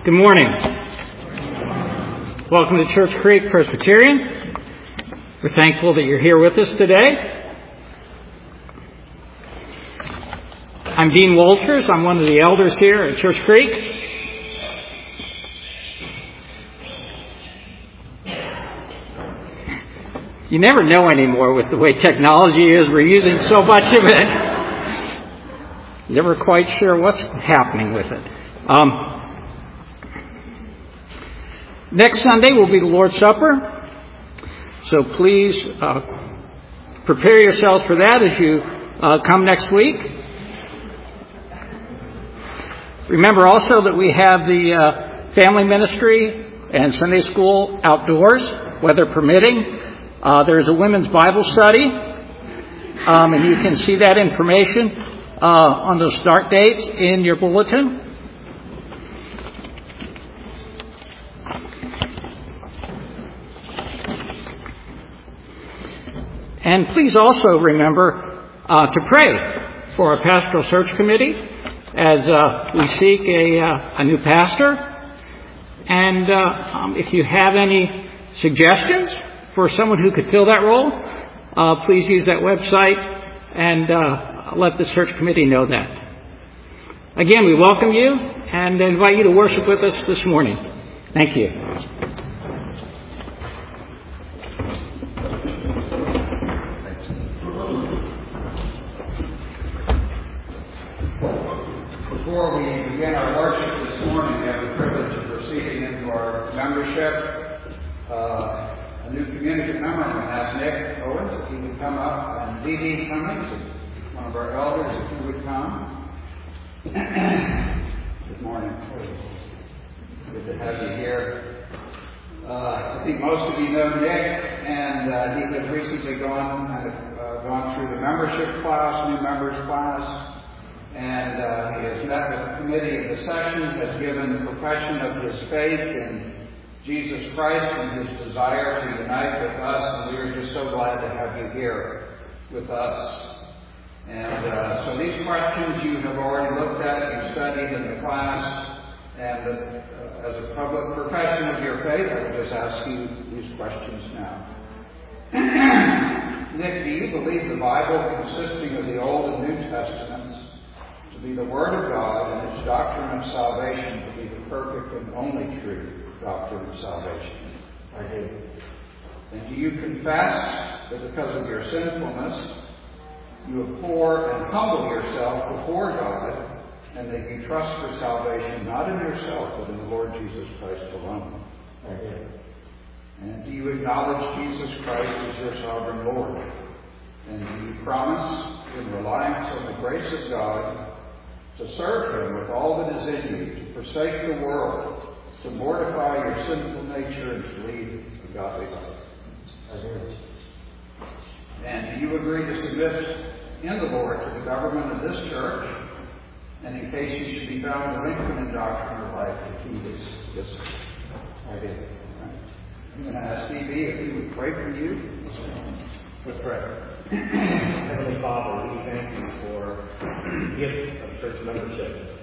Good morning. Welcome to Church Creek Presbyterian. We're thankful that you're here with us today. I'm Dean Walters. I'm one of the elders here at Church Creek. You never know anymore with the way technology is. We're using so much of it. Never quite sure what's happening with it. Next Sunday will be the Lord's Supper, so please prepare yourselves for that as you come next week. Remember also that we have the family ministry and Sunday school outdoors, weather permitting. There's a women's Bible study, and you can see that information on the start dates in your bulletin. And please also remember to pray for our pastoral search committee as we seek a new pastor. And if you have any suggestions for someone who could fill that role, please use that website and let the search committee know that. Again, we welcome you and invite you to worship with us this morning. Thank you. Before we begin our worship this morning, we have the privilege of proceeding into our membership. A new community member, I'm going to ask Nick Owens if he would come up, and Dee Cummings, one of our elders, if he would come. Good morning. Good to have you here. I think most of you know Nick, and he has recently gone through the membership class, new members class. And he has met with the committee of the session, has given profession of his faith in Jesus Christ and his desire to unite with us. And we are just so glad to have you here with us. And so these questions you have already looked at, you studied in the class. And as a public profession of your faith, I would just ask you these questions now. Nick, do you believe the Bible, consisting of the Old and New Testaments, to be the Word of God and its doctrine of salvation to be the perfect and only true doctrine of salvation? I do. And do you confess that because of your sinfulness, you abhor and humble yourself before God, and that you trust for salvation not in yourself, but in the Lord Jesus Christ alone? I do. And do you acknowledge Jesus Christ as your sovereign Lord? And do you promise, in reliance on the grace of God, to serve Him with all that is in you, to forsake the world, to mortify your sinful nature, and to lead a godly life? I do. And do you agree to submit in the Lord to the government of this church, and in case you should be found delinquent in doctrine or life, to keep its discipline? I do. I'm going to ask Steve if he would pray for you. Let's pray. Heavenly Father, we thank you for the gift of church membership.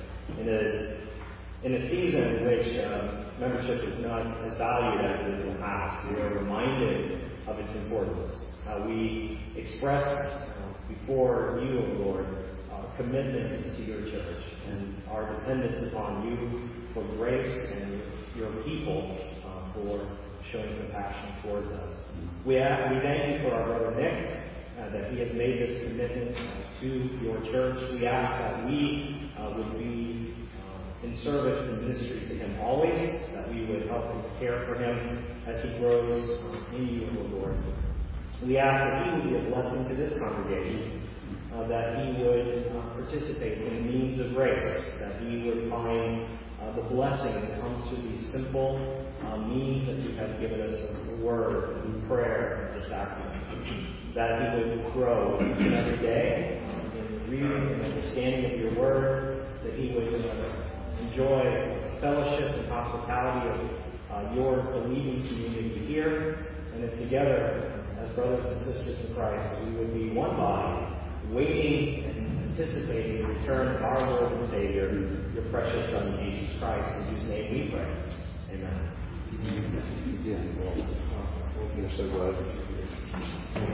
In a season in which membership is not as valued as it is in the past, we are reminded of its importance. We express before you, O Lord, commitment to your church and our dependence upon you for grace and your people for showing compassion towards us. We thank you for our brother Nick, that he has made this commitment to your church. We ask that we would be in service and ministry to him always, that we would help him care for him as he grows in you, O Lord. We ask that he would be a blessing to this congregation, that he would participate in means of grace, that he would find the blessing that comes through these simple means that you have given us of the Word and prayer and the sacrament. That he would grow each and every day in reading and understanding of your Word, that he would enjoy fellowship and hospitality of your believing community here, and that together, as brothers and sisters in Christ, that we would be one body, waiting and anticipating the return of our Lord and Savior, your precious Son, Jesus Christ, in whose name we pray. Amen. Yeah, we're so glad that you're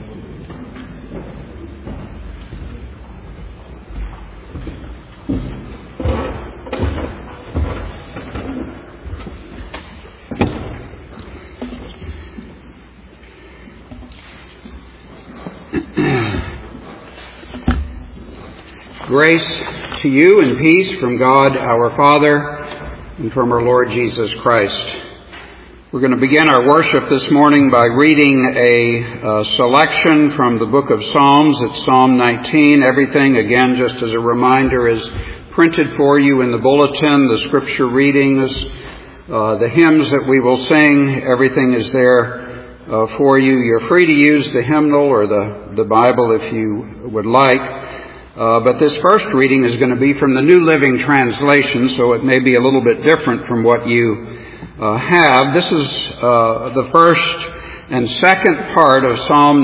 Grace to you and peace from God our Father and from our Lord Jesus Christ. We're going to begin our worship this morning by reading a selection from the book of Psalms. It's Psalm 19. Everything, again, just as a reminder, is printed for you in the bulletin, the scripture readings, the hymns that we will sing. Everything is there for you. You're free to use the hymnal or the Bible if you would like. But this first reading is going to be from the New Living Translation, so it may be a little bit different from what you have. This is the first and second part of Psalm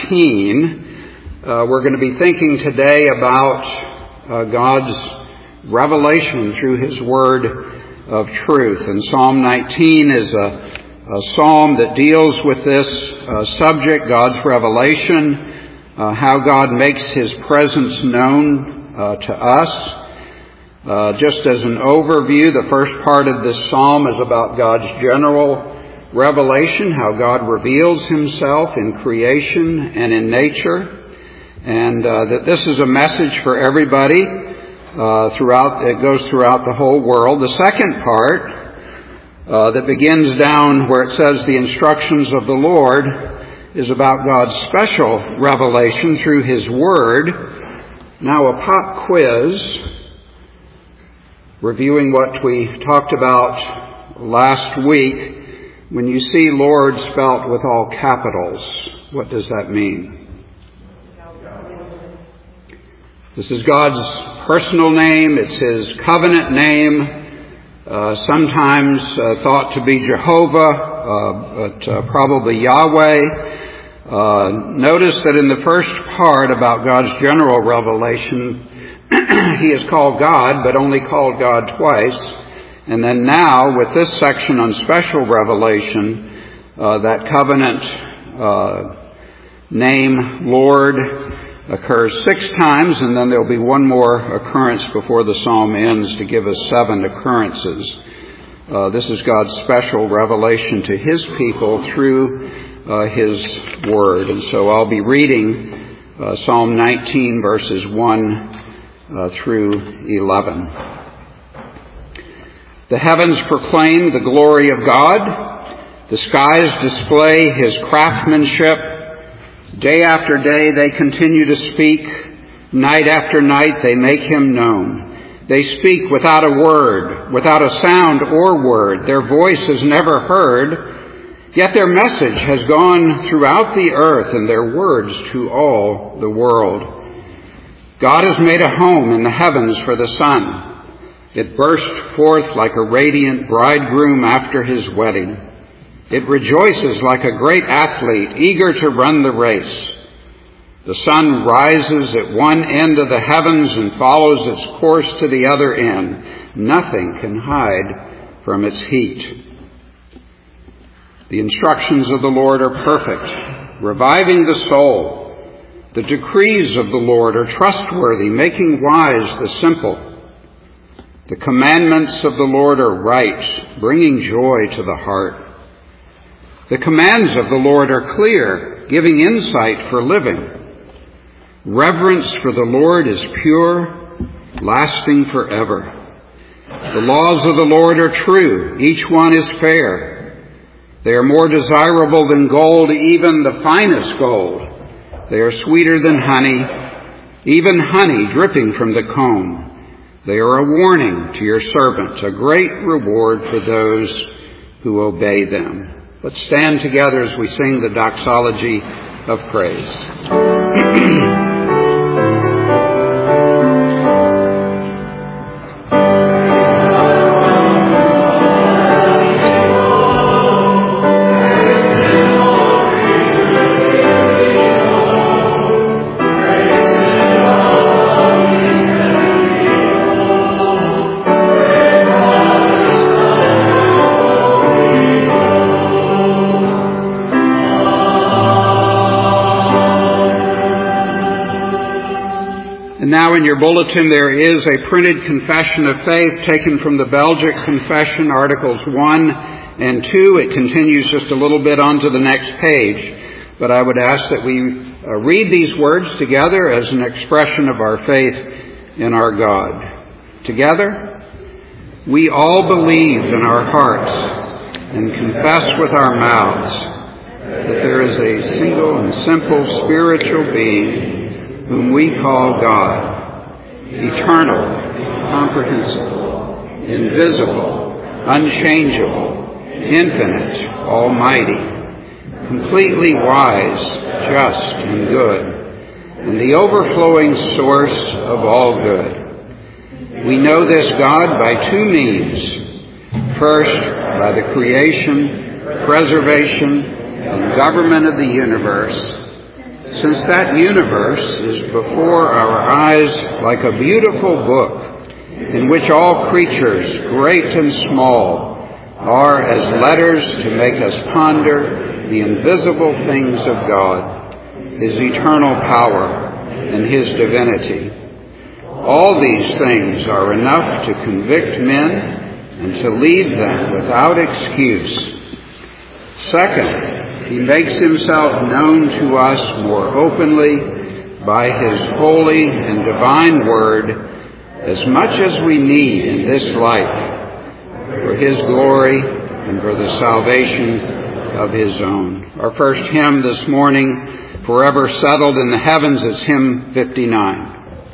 19. We're going to be thinking today about God's revelation through His Word of truth. And Psalm 19 is a psalm that deals with this subject, God's revelation, how God makes His presence known to us. Just as an overview, the first part of this psalm is about God's general revelation, how God reveals Himself in creation and in nature, and that this is a message for everybody it goes throughout the whole world. The second part that begins down where it says the instructions of the Lord is about God's special revelation through His Word. Now a pop quiz, reviewing what we talked about last week. When you see Lord spelt with all capitals, what does that mean? This is God's personal name. It's His covenant name. Sometimes thought to be Jehovah, but probably Yahweh. Notice that in the first part about God's general revelation, He is called God, but only called God twice. And then now, with this section on special revelation, that covenant name, Lord, occurs 6 times, and then there'll be one more occurrence before the psalm ends to give us 7 occurrences. This is God's special revelation to His people through His Word. And so I'll be reading Psalm 19, verses 1 through 11. The heavens proclaim the glory of God. The skies display His craftsmanship. Day after day they continue to speak. Night after night they make Him known. They speak without a word, without a sound or word. Their voice is never heard. Yet their message has gone throughout the earth and their words to all the world. God has made a home in the heavens for the sun. It burst forth like a radiant bridegroom after his wedding. It rejoices like a great athlete, eager to run the race. The sun rises at one end of the heavens and follows its course to the other end. Nothing can hide from its heat. The instructions of the Lord are perfect, reviving the soul. The decrees of the Lord are trustworthy, making wise the simple. The commandments of the Lord are right, bringing joy to the heart. The commands of the Lord are clear, giving insight for living. Reverence for the Lord is pure, lasting forever. The laws of the Lord are true, each one is fair. They are more desirable than gold, even the finest gold. They are sweeter than honey, even honey dripping from the comb. They are a warning to your servant, a great reward for those who obey them. Let's stand together as we sing the doxology of praise. Now in your bulletin there is a printed confession of faith taken from the Belgic Confession, Articles 1 and 2. It continues just a little bit onto the next page. But I would ask that we read these words together as an expression of our faith in our God. Together, we all believe in our hearts and confess with our mouths that there is a single and simple spiritual being whom we call God, eternal, comprehensible, invisible, unchangeable, infinite, almighty, completely wise, just, and good, and the overflowing source of all good. We know this God by two means. First, by the creation, preservation, and government of the universe. Since that universe is before our eyes like a beautiful book in which all creatures, great and small, are as letters to make us ponder the invisible things of God, His eternal power, and His divinity. All these things are enough to convict men and to leave them without excuse. Second, He makes Himself known to us more openly by His holy and divine Word as much as we need in this life for His glory and for the salvation of His own. Our first hymn this morning, Forever Settled in the Heavens, is hymn 59.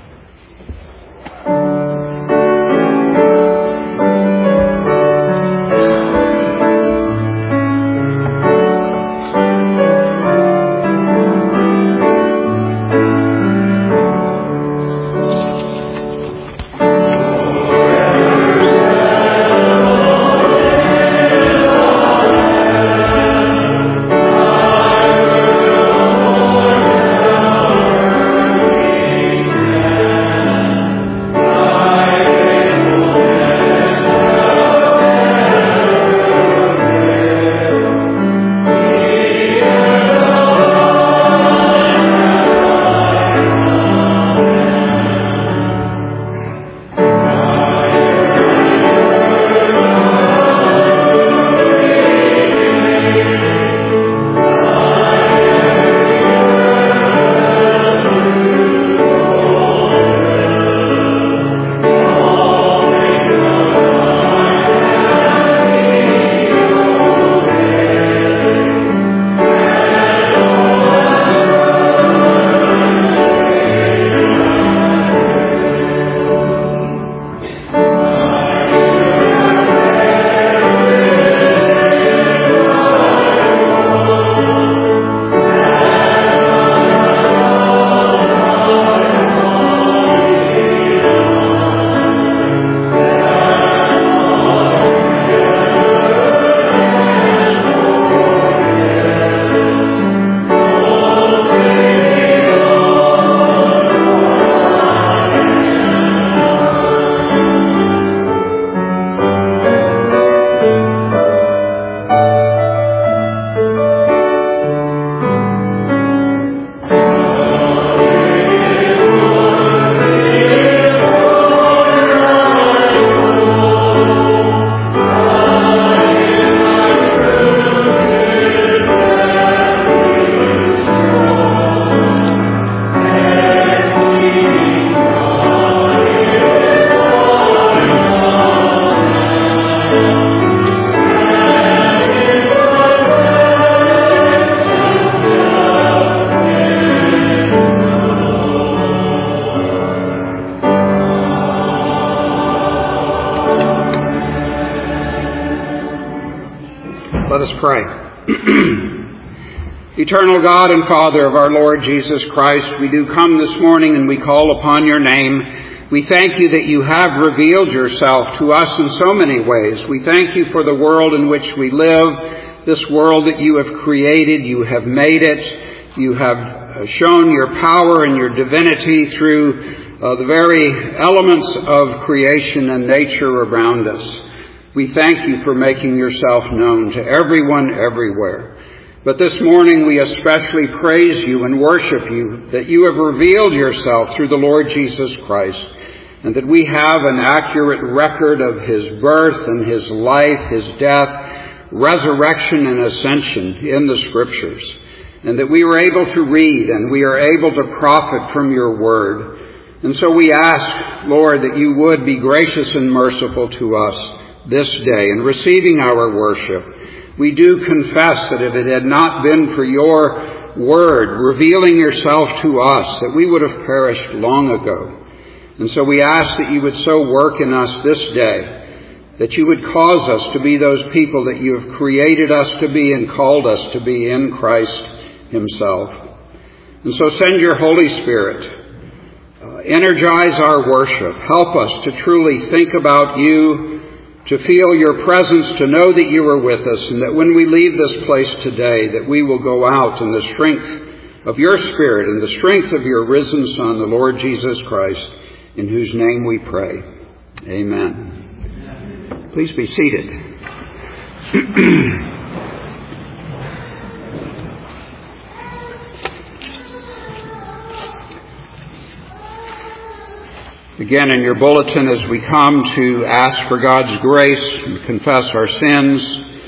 Let us pray. Eternal God and Father of our Lord Jesus Christ, we do come this morning and we call upon your name. We thank you that you have revealed yourself to us in so many ways. We thank you for the world in which we live, this world that you have created, you have made it. You have shown your power and your divinity through the very elements of creation and nature around us. We thank you for making yourself known to everyone everywhere. But this morning we especially praise you and worship you that you have revealed yourself through the Lord Jesus Christ, and that we have an accurate record of his birth and his life, his death, resurrection and ascension in the Scriptures, and that we were able to read and we are able to profit from your word. And so we ask, Lord, that you would be gracious and merciful to us this day in receiving our worship. We do confess that if it had not been for your word revealing yourself to us, that we would have perished long ago. And so we ask that you would so work in us this day, that you would cause us to be those people that you have created us to be and called us to be in Christ himself. And so send your Holy Spirit. Energize our worship. Help us to truly think about you, to feel your presence, to know that you are with us, and that when we leave this place today, that we will go out in the strength of your Spirit and the strength of your risen Son, the Lord Jesus Christ, in whose name we pray. Amen. Please be seated. Again, in your bulletin, as we come to ask for God's grace and confess our sins,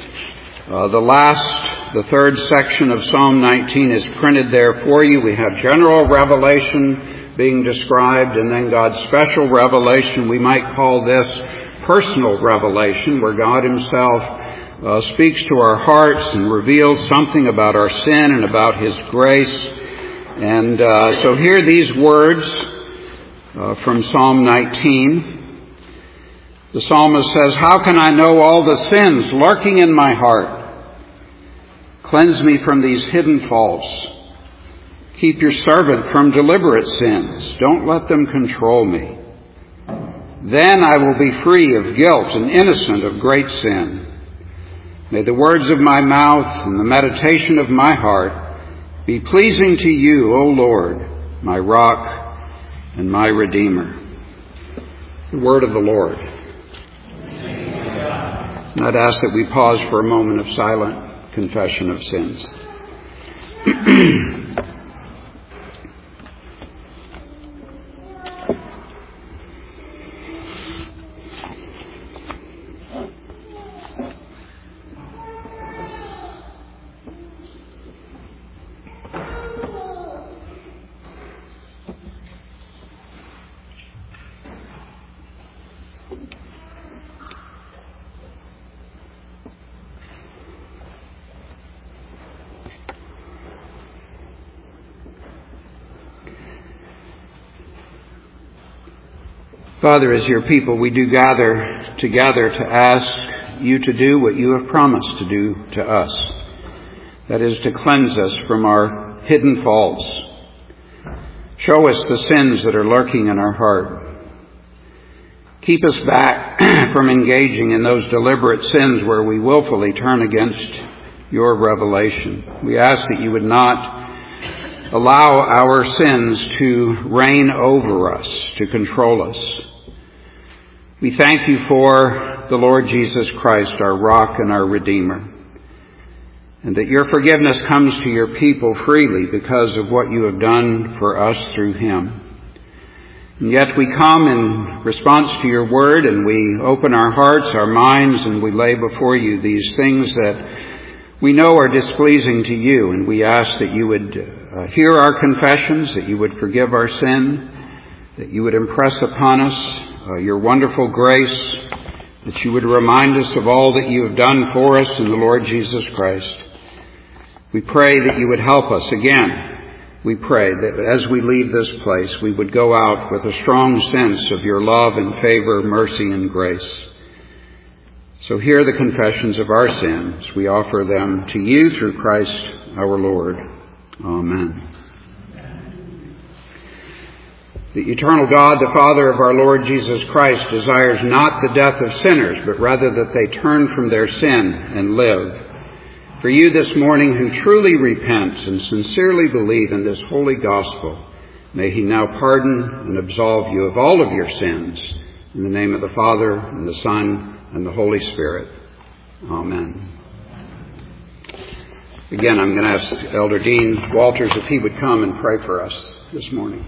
the third section of Psalm 19 is printed there for you. We have general revelation being described, and then God's special revelation. We might call this personal revelation, where God himself speaks to our hearts and reveals something about our sin and about his grace. And so hear these words from Psalm 19. The psalmist says, "How can I know all the sins lurking in my heart? Cleanse me from these hidden faults. Keep your servant from deliberate sins. Don't let them control me. Then I will be free of guilt and innocent of great sin. May the words of my mouth and the meditation of my heart be pleasing to you, O Lord, my rock and my Redeemer." The word of the Lord. And I'd ask that we pause for a moment of silent confession of sins. Father, as your people, we do gather together to ask you to do what you have promised to do to us. That is, to cleanse us from our hidden faults. Show us the sins that are lurking in our heart. Keep us back from engaging in those deliberate sins where we willfully turn against your revelation. We ask that you would not allow our sins to reign over us, to control us. We thank you for the Lord Jesus Christ, our rock and our Redeemer, and that your forgiveness comes to your people freely because of what you have done for us through him. And yet we come in response to your word, and we open our hearts, our minds, and we lay before you these things that we know are displeasing to you, and we ask that you would hear our confessions, that you would forgive our sin, that you would impress upon us your wonderful grace, that you would remind us of all that you have done for us in the Lord Jesus Christ. We pray that you would help us again. We pray that as we leave this place, we would go out with a strong sense of your love and favor, mercy and grace. So hear the confessions of our sins. We offer them to you through Christ our Lord. Amen. The eternal God, the Father of our Lord Jesus Christ, desires not the death of sinners, but rather that they turn from their sin and live. For you this morning who truly repent and sincerely believe in this holy gospel, may he now pardon and absolve you of all of your sins. In the name of the Father, and the Son, and the Holy Spirit. Amen. Again, I'm going to ask Elder Dean Walters if he would come and pray for us this morning.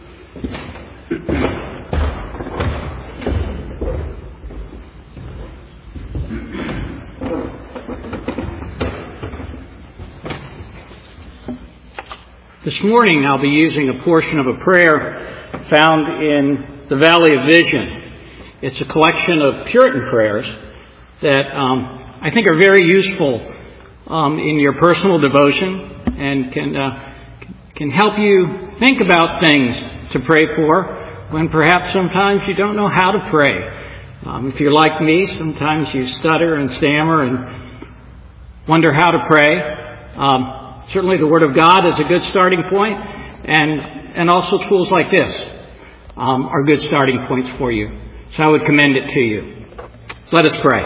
This morning I'll be using a portion of a prayer found in the Valley of Vision. It's a collection of Puritan prayers that I think are very useful in your personal devotion and can help you think about things to pray for when perhaps sometimes you don't know how to pray. If you're like me, sometimes you stutter and stammer and wonder how to pray. Certainly the Word of God is a good starting point, and also tools like this are good starting points for you. So I would commend it to you. Let us pray.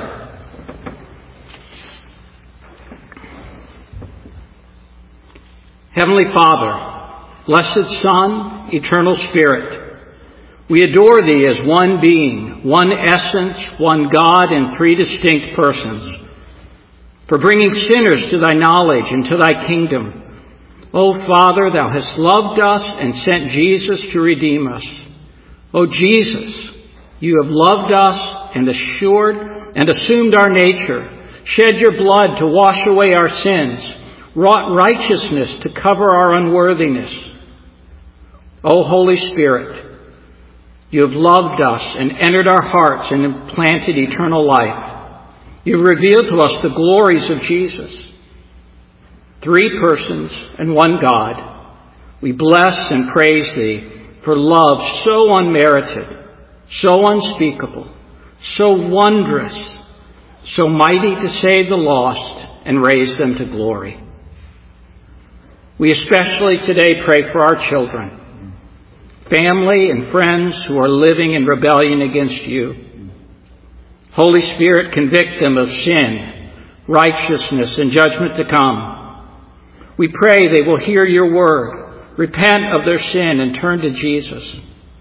Heavenly Father, blessed Son, eternal Spirit, we adore Thee as one being, one essence, one God in three distinct persons, for bringing sinners to Thy knowledge and to Thy kingdom. O Father, Thou hast loved us and sent Jesus to redeem us. O Jesus, You have loved us and assumed our nature, shed Your blood to wash away our sins, wrought righteousness to cover our unworthiness. O Holy Spirit, You have loved us and entered our hearts and implanted eternal life. You have revealed to us the glories of Jesus. Three persons and one God. We bless and praise Thee for love so unmerited, so unspeakable, so wondrous, so mighty to save the lost and raise them to glory. We especially today pray for our children, family and friends who are living in rebellion against You. Holy Spirit, convict them of sin, righteousness, and judgment to come. We pray they will hear Your word, repent of their sin, and turn to Jesus.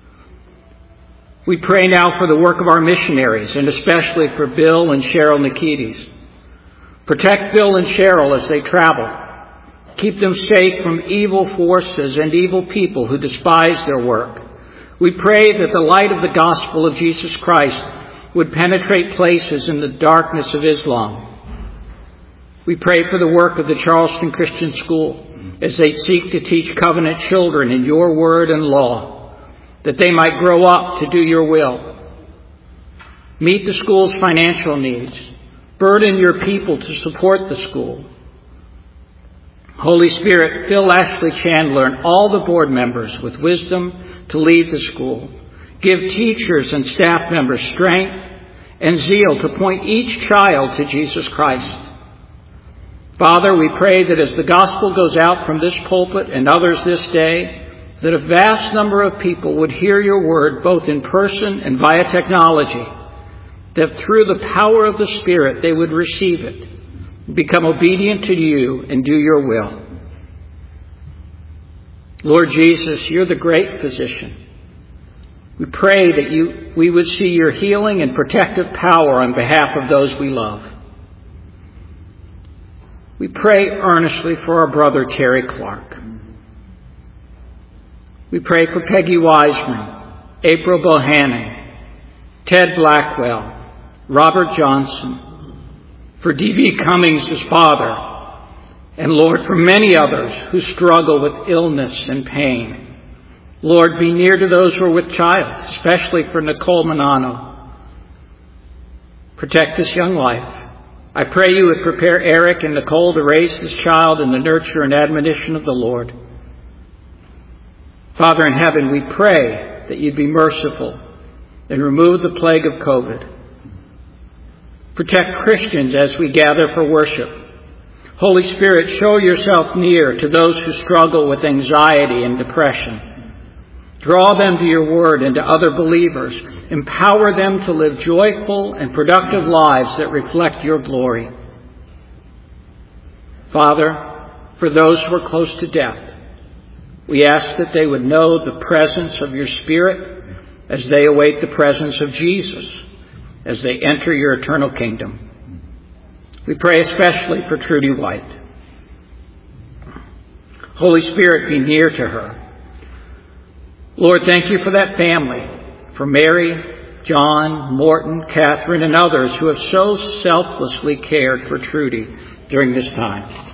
We pray now for the work of our missionaries, and especially for Bill and Cheryl Nikides. Protect Bill and Cheryl as they travel. Keep them safe from evil forces and evil people who despise their work. We pray that the light of the gospel of Jesus Christ would penetrate places in the darkness of Islam. We pray for the work of the Charleston Christian School as they seek to teach covenant children in Your word and law, that they might grow up to do Your will. Meet the school's financial needs. Burden Your people to support the school. Holy Spirit, fill Ashley Chandler and all the board members with wisdom to lead the school. Give teachers and staff members strength and zeal to point each child to Jesus Christ. Father, we pray that as the gospel goes out from this pulpit and others this day, that a vast number of people would hear Your word both in person and via technology, that through the power of the Spirit they would receive it, become obedient to You, and do Your will. Lord Jesus, You're the great physician. We pray that we would see Your healing and protective power on behalf of those we love. We pray earnestly for our brother Terry Clark. We pray for Peggy Wiseman, April Bohannon, Ted Blackwell, Robert Johnson, for D.B. Cummings' father, and Lord, for many others who struggle with illness and pain. Lord, be near to those who are with child, especially for Nicole Manano. Protect this young life. I pray You would prepare Eric and Nicole to raise this child in the nurture and admonition of the Lord. Father in heaven, we pray that You'd be merciful and remove the plague of COVID. Protect Christians as we gather for worship. Holy Spirit, show Yourself near to those who struggle with anxiety and depression. Draw them to Your word and to other believers. Empower them to live joyful and productive lives that reflect Your glory. Father, for those who are close to death, we ask that they would know the presence of Your Spirit as they await the presence of Jesus, as they enter Your eternal kingdom. We pray especially for Trudy White. Holy Spirit, be near to her. Lord, thank you for that family, for Mary, John, Morton, Catherine, and others who have so selflessly cared for Trudy during this time.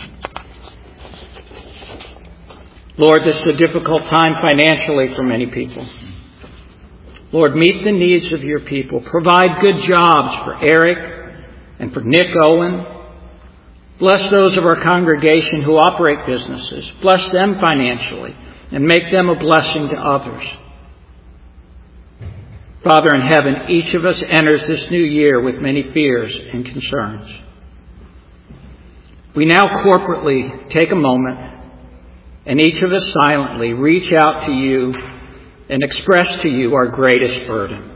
Lord, this is a difficult time financially for many people. Lord, meet the needs of your people. Provide good jobs for Eric and for Nick Owen. Bless those of our congregation who operate businesses. Bless them financially and make them a blessing to others. Father in heaven, each of us enters this new year with many fears and concerns. We now corporately take a moment and each of us silently reach out to you and express to you our greatest burden.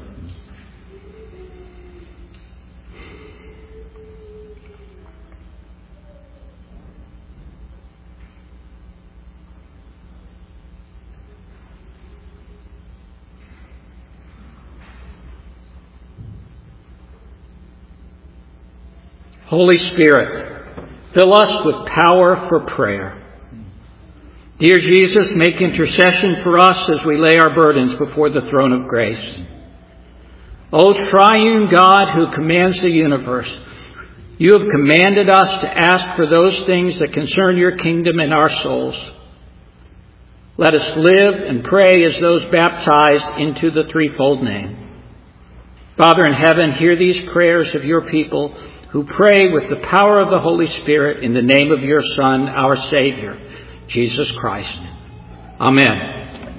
Holy Spirit, fill us with power for prayer. Dear Jesus, make intercession for us as we lay our burdens before the throne of grace. O triune God who commands the universe, you have commanded us to ask for those things that concern your kingdom in our souls. Let us live and pray as those baptized into the threefold name. Father in heaven, hear these prayers of your people who pray with the power of the Holy Spirit in the name of your Son, our Savior, Jesus Christ. Amen.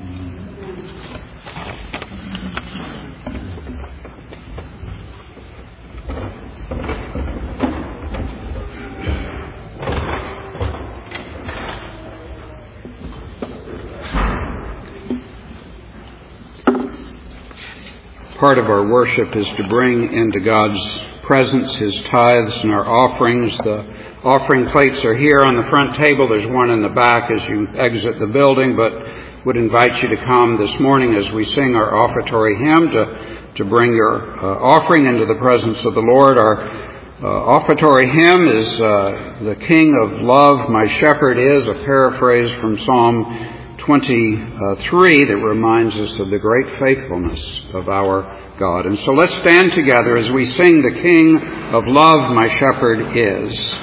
Part of our worship is to bring into God's presence his tithes and our offerings. The offering plates are here on the front table. There's one in the back as you exit the building, but would invite you to come this morning as we sing our offertory hymn to bring your offering into the presence of the Lord. Our offertory hymn is The King of Love, My Shepherd Is, a paraphrase from Psalm 23 that reminds us of the great faithfulness of our God. And so let's stand together as we sing The King of Love, My Shepherd Is.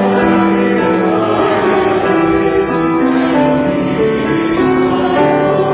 Oh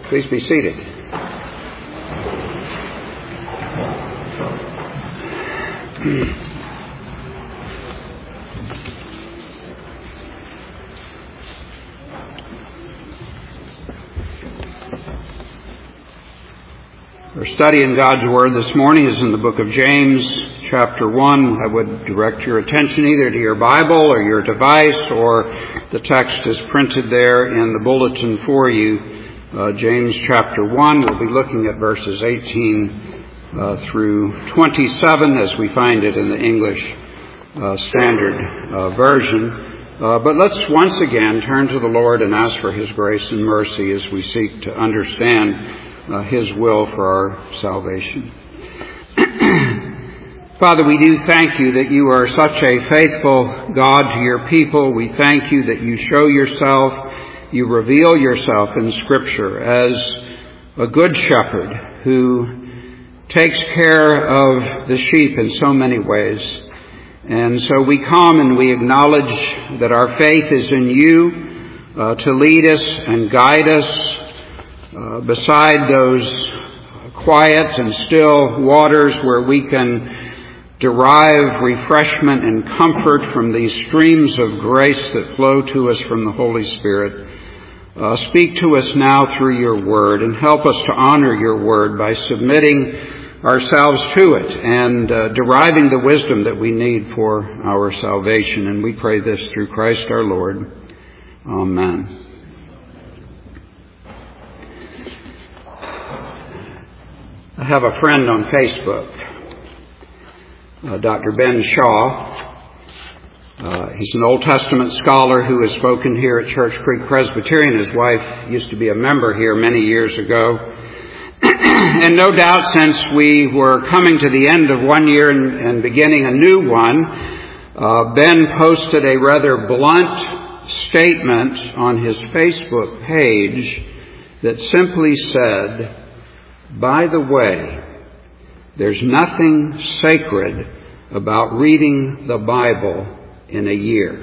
Please be seated. Our study in God's Word this morning is in the book of James, chapter 1. I would direct your attention either to your Bible or your device, or the text is printed there in the bulletin for you. James chapter 1, we'll be looking at verses 18 through 27 as we find it in the English Standard Version. But let's once again turn to the Lord and ask for His grace and mercy as we seek to understand His will for our salvation. Father, we do thank you that you are such a faithful God to your people. We thank you that you show yourself, you reveal yourself in Scripture as a good shepherd who takes care of the sheep in so many ways. And so we come and we acknowledge that our faith is in you to lead us and guide us beside those quiet and still waters where we can derive refreshment and comfort from these streams of grace that flow to us from the Holy Spirit. Speak to us now through your word and help us to honor your word by submitting ourselves to it and deriving the wisdom that we need for our salvation. And we pray this through Christ our Lord. Amen. I have a friend on Facebook, Dr. Ben Shaw. He's an Old Testament scholar who has spoken here at Church Creek Presbyterian. His wife used to be a member here many years ago. And no doubt since we were coming to the end of one year and beginning a new one, Ben posted a rather blunt statement on his Facebook page that simply said, "By the way, there's nothing sacred about reading the Bible in a year."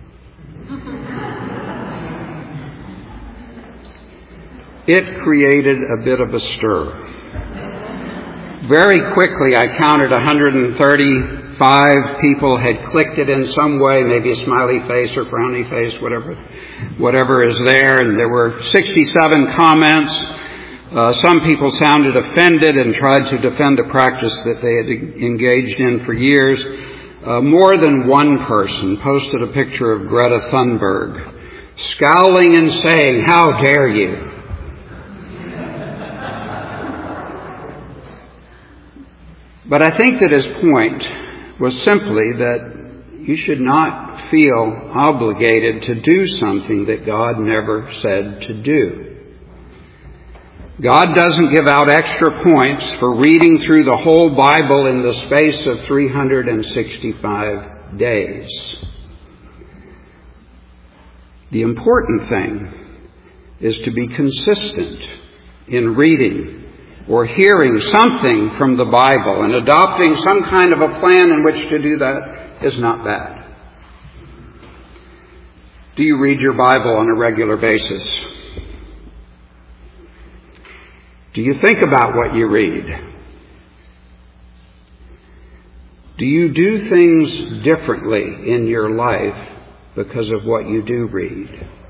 It created a bit of a stir. Very quickly, I counted 135 people had clicked it in some way, maybe a smiley face or frowny face, whatever is there. And there were 67 comments. Some people sounded offended and tried to defend a practice that they had engaged in for years. More than one person posted a picture of Greta Thunberg, scowling and saying, "How dare you?" But I think that his point was simply that you should not feel obligated to do something that God never said to do. God doesn't give out extra points for reading through the whole Bible in the space of 365 days. The important thing is to be consistent in reading or hearing something from the Bible, and adopting some kind of a plan in which to do that is not bad. Do you read your Bible on a regular basis? Do you think about what you read? Do you do things differently in your life because of what you do read?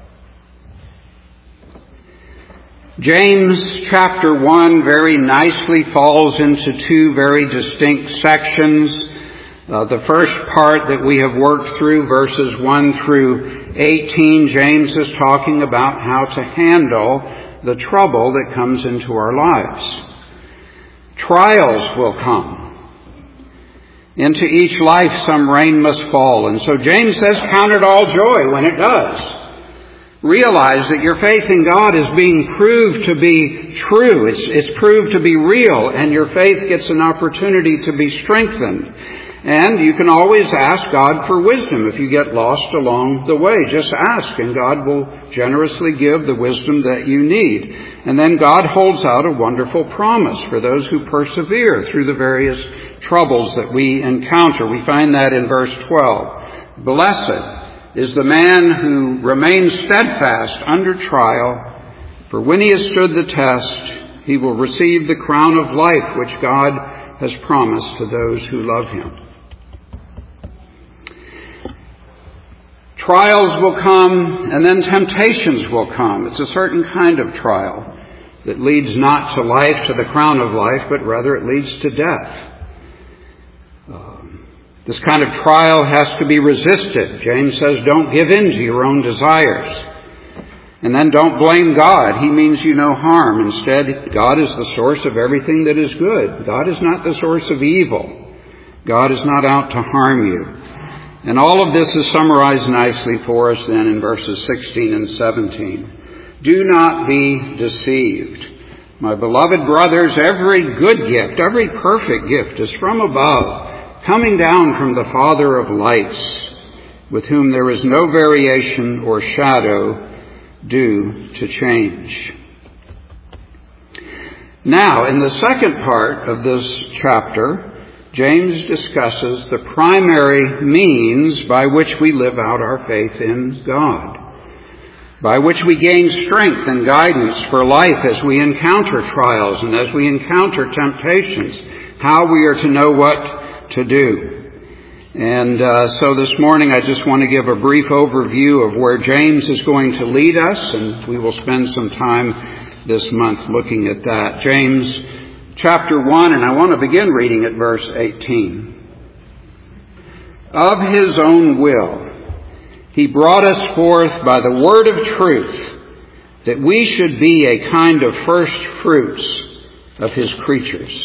James chapter 1 very nicely falls into two very distinct sections. The first part that we have worked through, verses 1 through 18, James is talking about how to handle the trouble that comes into our lives. Trials will come. Into each life some rain must fall. And so James says, count it all joy when it does. Realize that your faith in God is being proved to be true. It's proved to be real, and your faith gets an opportunity to be strengthened. And you can always ask God for wisdom if you get lost along the way. Just ask, and God will generously give the wisdom that you need. And then God holds out a wonderful promise for those who persevere through the various troubles that we encounter. We find that in verse 12. Blessed is the man who remains steadfast under trial, For when he has stood the test, he will receive the crown of life which God has promised to those who love him. Trials will come, and then temptations will come. It's a certain kind of trial that leads not to life, to the crown of life, but rather it leads to death. This kind of trial has to be resisted. James says, don't give in to your own desires. And then don't blame God. He means you no harm. Instead, God is the source of everything that is good. God is not the source of evil. God is not out to harm you. And all of this is summarized nicely for us then in verses 16 and 17. Do not be deceived. My beloved brothers, every good gift, every perfect gift is from above, coming down from the Father of lights, with whom there is no variation or shadow due to change. Now, in the second part of this chapter, James discusses the primary means by which we live out our faith in God, by which we gain strength and guidance for life as we encounter trials and as we encounter temptations, how we are to know what to do. And so this morning I just want to give a brief overview of where James is going to lead us, and we will spend some time this month looking at that. James chapter 1, and I want to begin reading at verse 18. Of his own will, he brought us forth by the word of truth, that we should be a kind of first fruits of his creatures.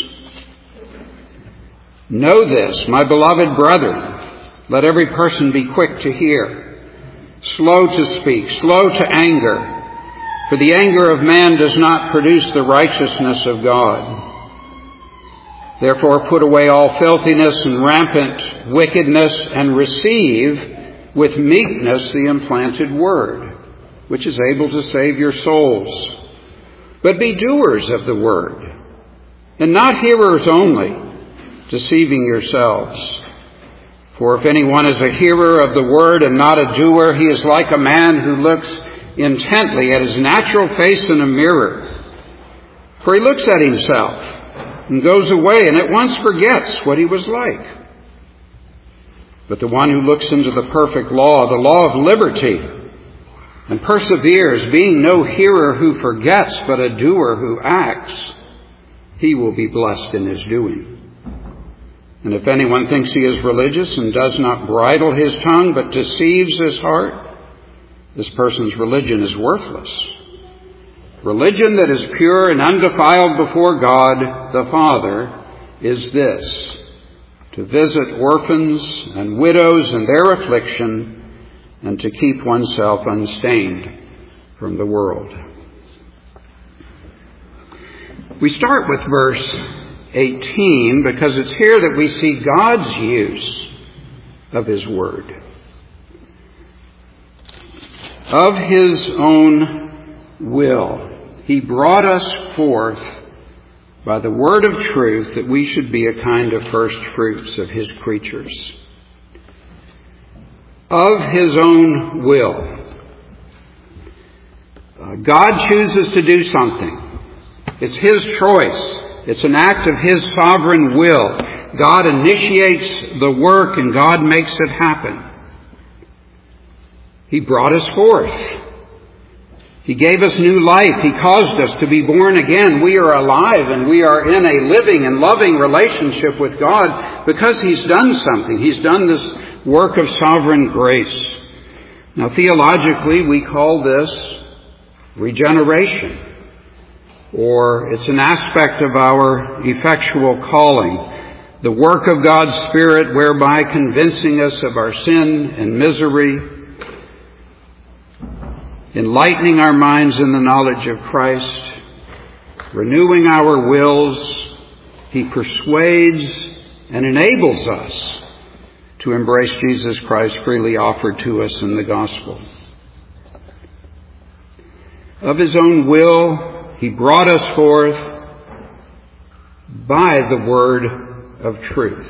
Know this, my beloved brethren, let every person be quick to hear, slow to speak, slow to anger, for the anger of man does not produce the righteousness of God. Therefore put away all filthiness and rampant wickedness, and receive with meekness the implanted word, which is able to save your souls. But be doers of the word, and not hearers only, deceiving yourselves. For if anyone is a hearer of the word and not a doer, he is like a man who looks intently at his natural face in a mirror. For he looks at himself and goes away and at once forgets what he was like. But the one who looks into the perfect law, the law of liberty, and perseveres, being no hearer who forgets, but a doer who acts, he will be blessed in his doing. And if anyone thinks he is religious and does not bridle his tongue, but deceives his heart, this person's religion is worthless. Religion that is pure and undefiled before God the Father is this: to visit orphans and widows in their affliction, and to keep oneself unstained from the world. We start with verse 18 because it's here that we see God's use of his word. Of his own will, he brought us forth by the word of truth, that we should be a kind of first fruits of his creatures. Of his own will. God chooses to do something. It's his choice. It's an act of his sovereign will. God initiates the work and God makes it happen. He brought us forth. He gave us new life. He caused us to be born again. We are alive and we are in a living and loving relationship with God because he's done something. He's done this work of sovereign grace. Now, theologically, we call this regeneration, or it's an aspect of our effectual calling, the work of God's Spirit whereby convincing us of our sin and misery, enlightening our minds in the knowledge of Christ, renewing our wills. He persuades and enables us to embrace Jesus Christ freely offered to us in the gospel. Of his own will, he brought us forth by the word of truth.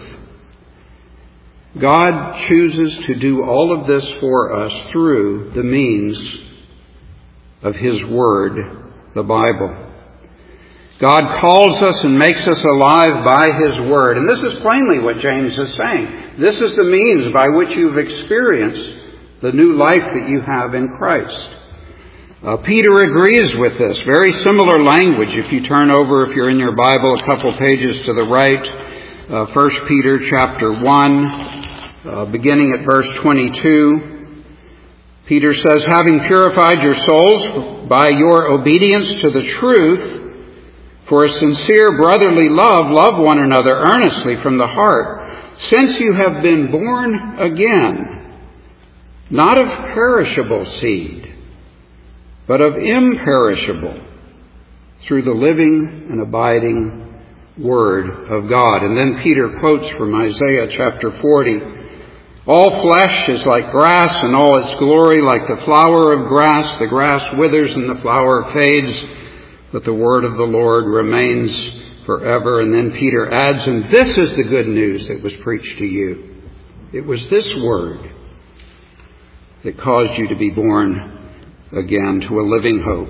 God chooses to do all of this for us through the means of his word the Bible. God calls us and makes us alive by His Word. And this is plainly what James is saying. This is the means by which you've experienced the new life that you have in Christ. Peter agrees with this. Very similar language. If you turn over, if you're in your Bible, a couple pages to the right, 1 Peter chapter 1, beginning at verse 22. Peter says, having purified your souls by your obedience to the truth, for a sincere brotherly love, love one another earnestly from the heart, since you have been born again, not of perishable seed, but of imperishable, through the living and abiding Word of God. And then Peter quotes from Isaiah chapter 40, all flesh is like grass, and all its glory like the flower of grass. The grass withers and the flower fades, but the word of the Lord remains forever. And then Peter adds, and this is the good news that was preached to you. It was this word that caused you to be born again to a living hope.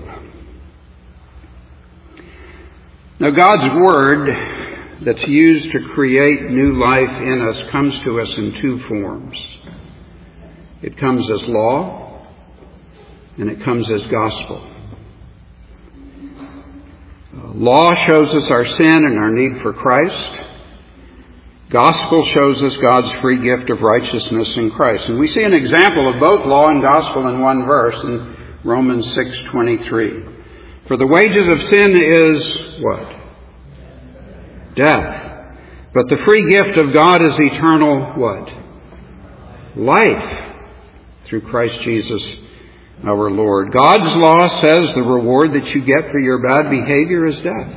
Now, God's word that's used to create new life in us comes to us in two forms. It comes as law, and it comes as gospel. Law shows us our sin and our need for Christ. Gospel shows us God's free gift of righteousness in Christ. And we see an example of both law and gospel in one verse in Romans 6:23. For the wages of sin is what? Death. But the free gift of God is eternal what? Life through Christ Jesus our Lord. God's law says the reward that you get for your bad behavior is death.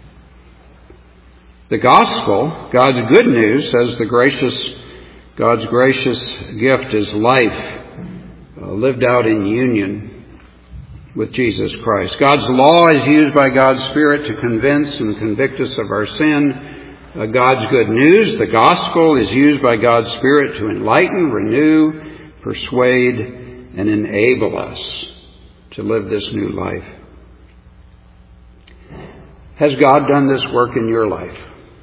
The gospel, God's good news, says God's gracious gift is life lived out in union with Jesus Christ. God's law is used by God's Spirit to convince and convict us of our sin. God's good news, the gospel, is used by God's Spirit to enlighten, renew, persuade, and enable us to live this new life. Has God done this work in your life?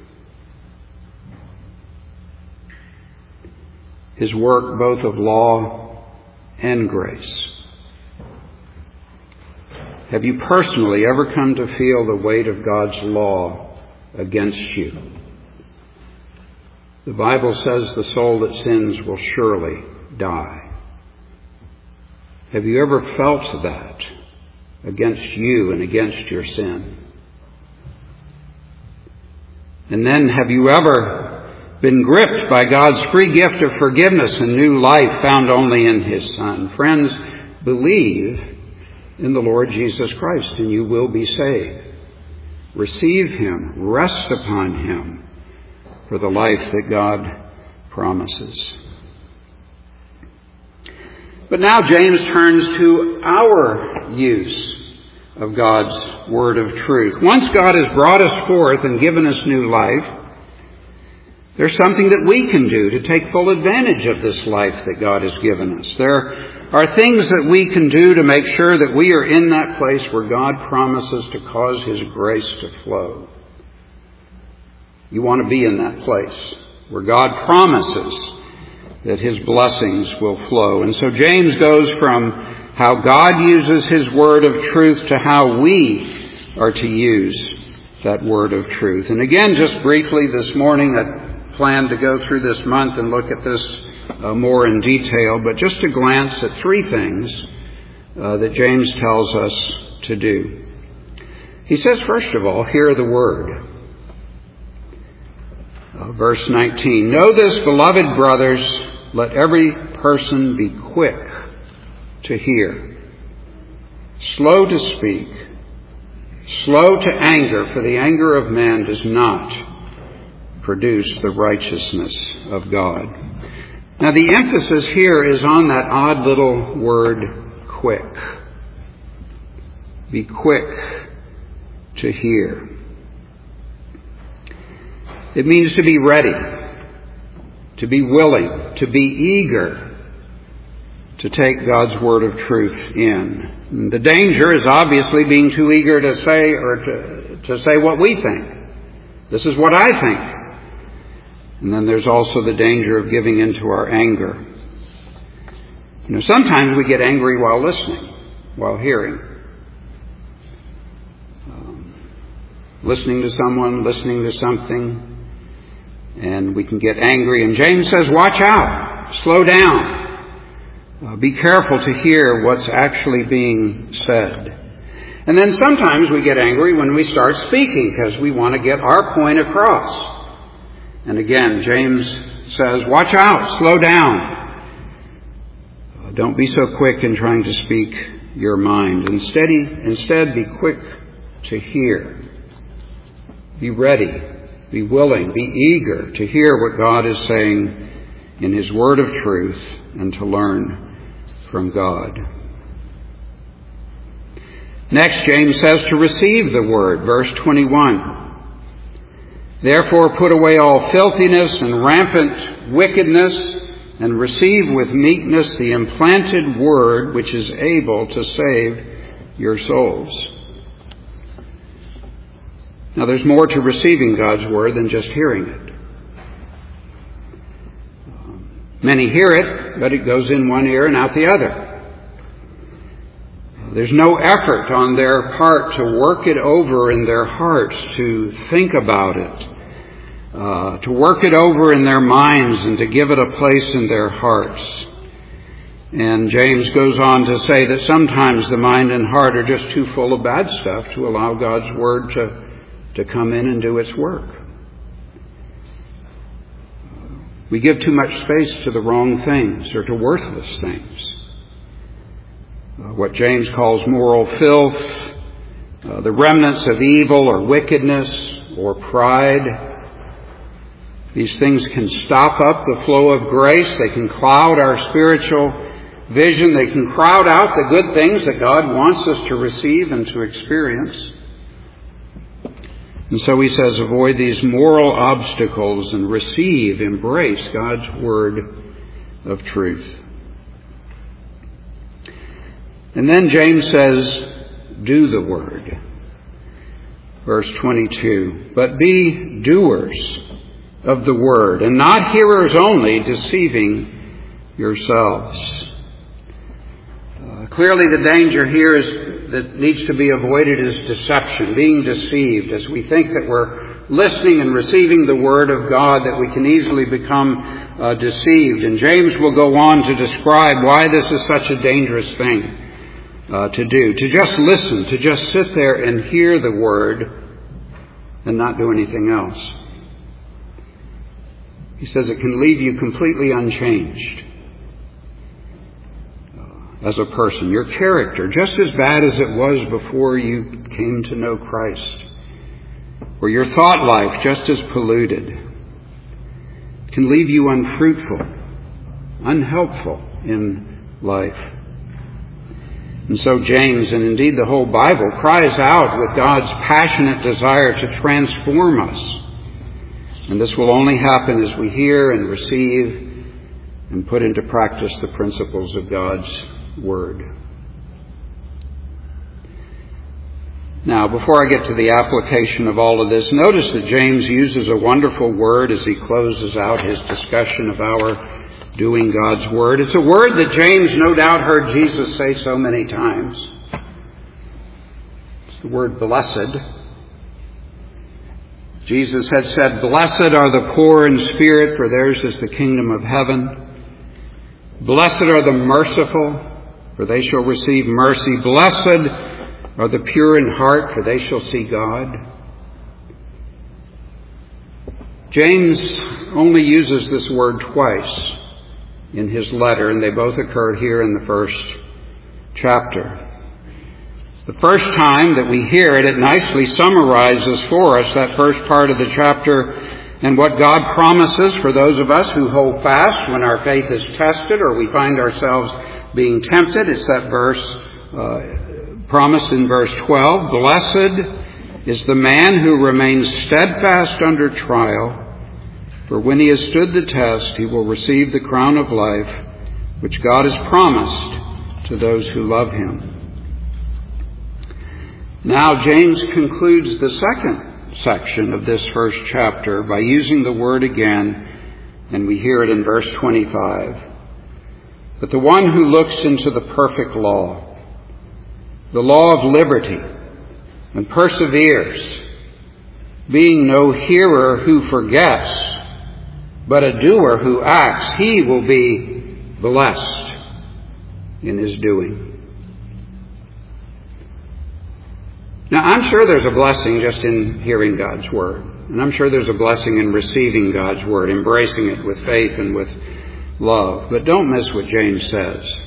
His work both of law and grace. Have you personally ever come to feel the weight of God's law against you? The Bible says the soul that sins will surely die. Have you ever felt that against you and against your sin? And then have you ever been gripped by God's free gift of forgiveness and new life found only in His Son? Friends, believe in the Lord Jesus Christ and you will be saved. Receive Him, rest upon Him for the life that God promises. But now James turns to our use of God's word of truth. Once God has brought us forth and given us new life, there's something that we can do to take full advantage of this life that God has given us. There are things that we can do to make sure that we are in that place where God promises to cause His grace to flow. You want to be in that place where God promises that His blessings will flow. And so James goes from how God uses His word of truth to how we are to use that word of truth. And again, just briefly this morning, I plan to go through this month and look at this more in detail, but just to glance at three things that James tells us to do. He says, first of all, hear the word. Verse 19, know this, beloved brothers, let every person be quick to hear, slow to speak, slow to anger, for the anger of man does not produce the righteousness of God. Now the emphasis here is on that odd little word, quick. Be quick to hear. It means to be ready, to be willing, to be eager to take God's word of truth in. And the danger is obviously being too eager to say or to say what we think. This is what I think. And then there's also the danger of giving into our anger. Sometimes we get angry while listening, while hearing. Listening to someone, listening to something, and we can get angry. And James says, watch out, slow down, be careful to hear what's actually being said. And then sometimes we get angry when we start speaking because we want to get our point across. And again, James says, watch out, slow down. Don't be so quick in trying to speak your mind. Instead, be quick to hear. Be ready, be willing, be eager to hear what God is saying in His word of truth and to learn from God. Next, James says to receive the word, verse 21. Therefore put away all filthiness and rampant wickedness, and receive with meekness the implanted word which is able to save your souls. Now, there's more to receiving God's word than just hearing it. Many hear it, but it goes in one ear and out the other. There's no effort on their part to work it over in their hearts, to think about it, to work it over in their minds and to give it a place in their hearts. And James goes on to say that sometimes the mind and heart are just too full of bad stuff to allow God's word to come in and do its work. We give too much space to the wrong things or to worthless things. What James calls moral filth, the remnants of evil or wickedness or pride. These things can stop up the flow of grace. They can cloud our spiritual vision. They can crowd out the good things that God wants us to receive and to experience. And so he says, avoid these moral obstacles and embrace God's word of truth. And then James says, do the word. Verse 22, but be doers of the word, and not hearers only, deceiving yourselves. Clearly the danger here that needs to be avoided is deception, being deceived. As we think that we're listening and receiving the Word of God, that we can easily become deceived. And James will go on to describe why this is such a dangerous thing to do. To just listen, to just sit there and hear the Word and not do anything else. He says it can leave you completely unchanged. As a person, your character, just as bad as it was before you came to know Christ, or your thought life just as polluted, can leave you unfruitful, unhelpful in life. And so James, and indeed the whole Bible, cries out with God's passionate desire to transform us. And this will only happen as we hear and receive and put into practice the principles of God's Word. Now, before I get to the application of all of this, notice that James uses a wonderful word as he closes out his discussion of our doing God's Word. It's a word that James no doubt heard Jesus say so many times. It's the word blessed. Jesus had said, "Blessed are the poor in spirit, for theirs is the kingdom of heaven. Blessed are the merciful, for they shall receive mercy. Blessed are the pure in heart, for they shall see God." James only uses this word twice in his letter, and they both occurred here in the first chapter. The first time that we hear it, it nicely summarizes for us that first part of the chapter and what God promises for those of us who hold fast when our faith is tested or we find ourselves being tempted. It's that verse promised in verse 12. Blessed is the man who remains steadfast under trial, for when he has stood the test, he will receive the crown of life which God has promised to those who love Him. Now, James concludes the second section of this first chapter by using the word again, and we hear it in verse 25. But the one who looks into the perfect law, the law of liberty, and perseveres, being no hearer who forgets, but a doer who acts, he will be blessed in his doing. Now, I'm sure there's a blessing just in hearing God's Word. And I'm sure there's a blessing in receiving God's Word, embracing it with faith and with love. But don't miss what James says.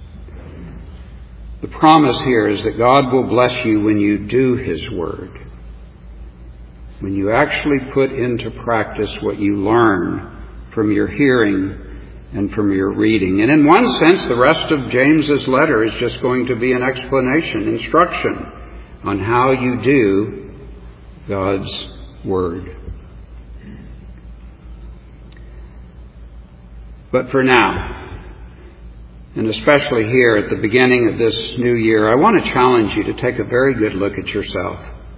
The promise here is that God will bless you when you do His Word. When you actually put into practice what you learn from your hearing and from your reading. And in one sense, the rest of James's letter is just going to be an explanation, instruction on how you do God's Word. But for now, and especially here at the beginning of this new year, I want to challenge you to take a very good look at yourself.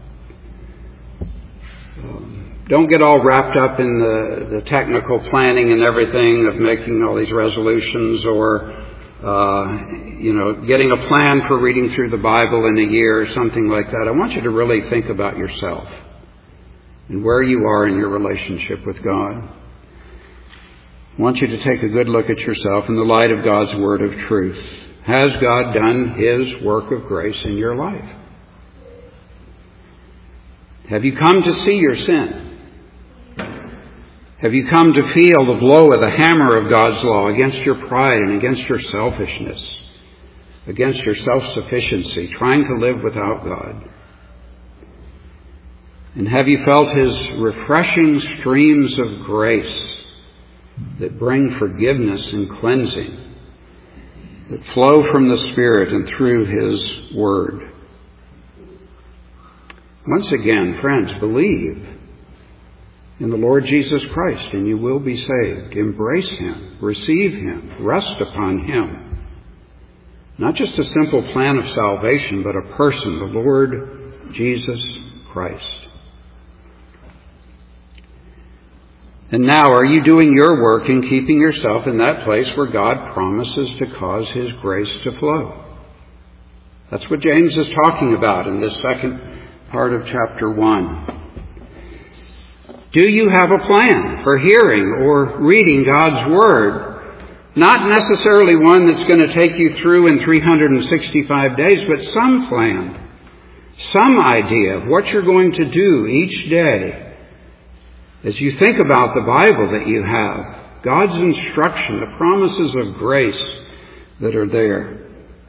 Don't get all wrapped up in the technical planning and everything of making all these resolutions or getting a plan for reading through the Bible in a year or something like that. I want you to really think about yourself and where you are in your relationship with God. I want you to take a good look at yourself in the light of God's Word of truth. Has God done His work of grace in your life? Have you come to see your sin? Have you come to feel the blow of the hammer of God's law against your pride and against your selfishness, against your self-sufficiency, trying to live without God? And have you felt His refreshing streams of grace that bring forgiveness and cleansing, that flow from the Spirit and through His Word? Once again, friends, believe in the Lord Jesus Christ, and you will be saved. Embrace Him, receive Him, rest upon Him. Not just a simple plan of salvation, but a person, the Lord Jesus Christ. And now, are you doing your work in keeping yourself in that place where God promises to cause His grace to flow? That's what James is talking about in this second part of chapter 1. Do you have a plan for hearing or reading God's Word? Not necessarily one that's going to take you through in 365 days, but some plan, some idea of what you're going to do each day as you think about the Bible that you have, God's instruction, the promises of grace that are there.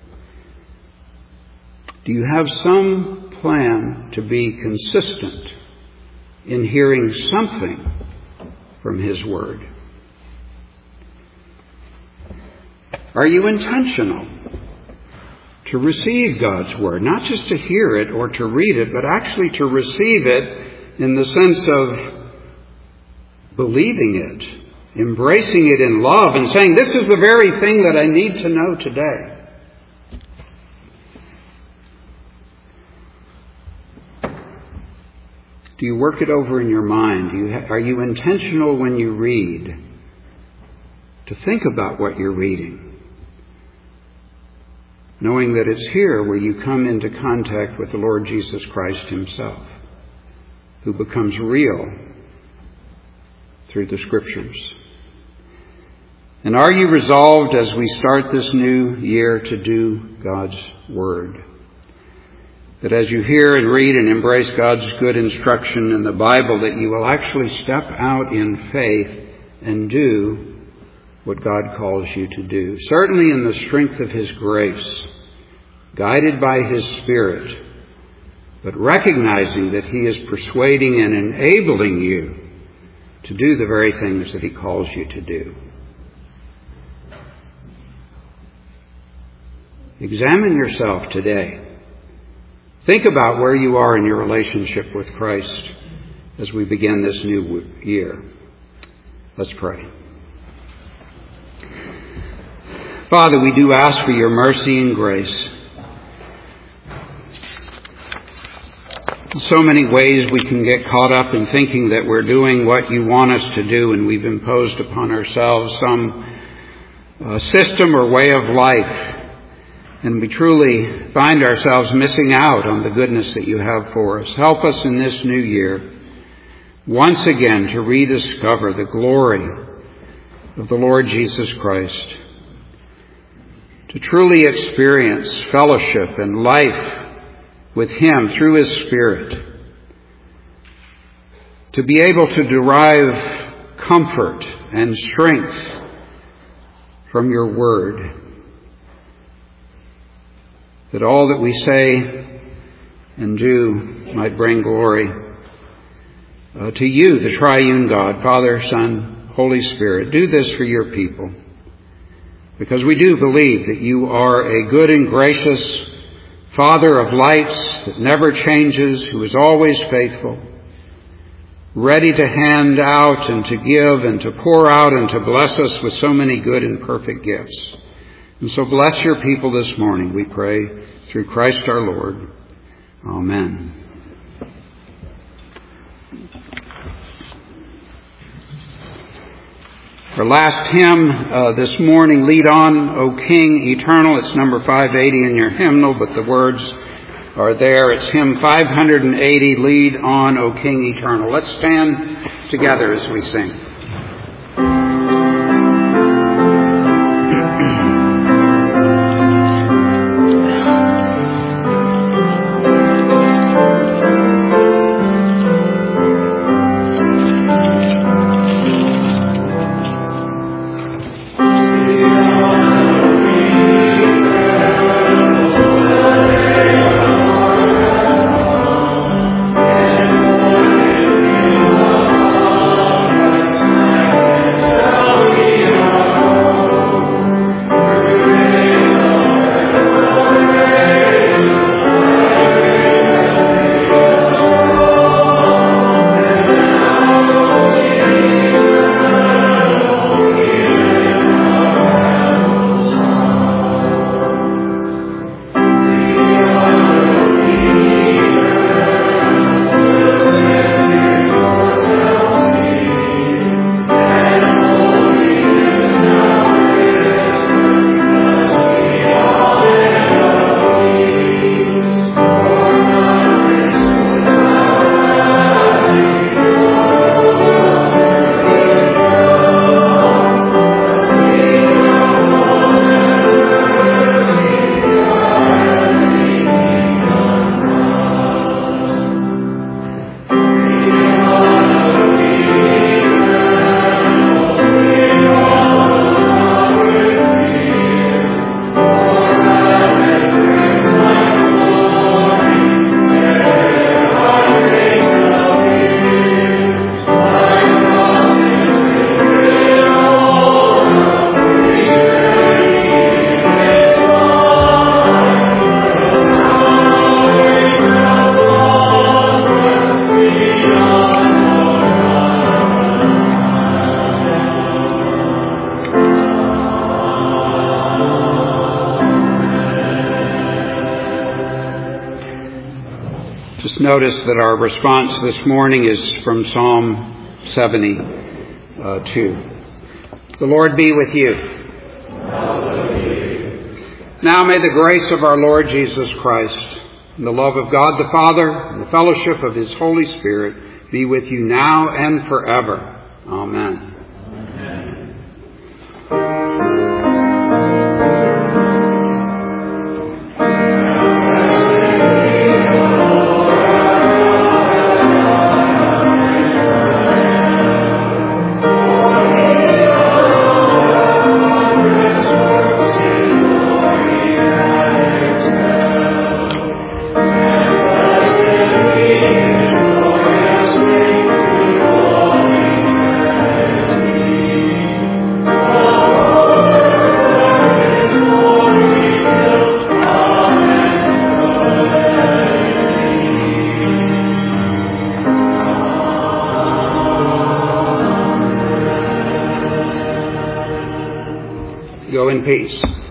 Do you have some plan to be consistent in hearing something from His Word? Are you intentional to receive God's Word? Not just to hear it or to read it, but actually to receive it in the sense of believing it, embracing it in love, and saying, this is the very thing that I need to know today. Do you work it over in your mind? Are you intentional when you read to think about what you're reading, knowing that it's here where you come into contact with the Lord Jesus Christ Himself, who becomes real through the Scriptures? And are you resolved as we start this new year to do God's Word? That as you hear and read and embrace God's good instruction in the Bible, that you will actually step out in faith and do what God calls you to do. Certainly in the strength of His grace, guided by His Spirit, but recognizing that He is persuading and enabling you to do the very things that He calls you to do. Examine yourself today. Think about where you are in your relationship with Christ as we begin this new year. Let's pray. Father, we do ask for your mercy and grace. In so many ways we can get caught up in thinking that we're doing what you want us to do, and we've imposed upon ourselves some system or way of life, and we truly find ourselves missing out on the goodness that you have for us. Help us in this new year once again to rediscover the glory of the Lord Jesus Christ, to truly experience fellowship and life with him through his Spirit, to be able to derive comfort and strength from your word, that all that we say and do might bring glory to you, the triune God, Father, Son, Holy Spirit. Do this for your people, because we do believe that you are a good and gracious Father of lights that never changes, who is always faithful, ready to hand out and to give and to pour out and to bless us with so many good and perfect gifts. And so bless your people this morning, we pray, through Christ our Lord. Amen. Our last hymn this morning, Lead On, O King Eternal. It's number 580 in your hymnal, but the words are there. It's hymn 580, Lead On, O King Eternal. Let's stand together as we sing. Notice that our response this morning is from Psalm 72. The Lord be with you. Now may the grace of our Lord Jesus Christ, and the love of God the Father, and the fellowship of his Holy Spirit be with you now and forever. Amen. in peace.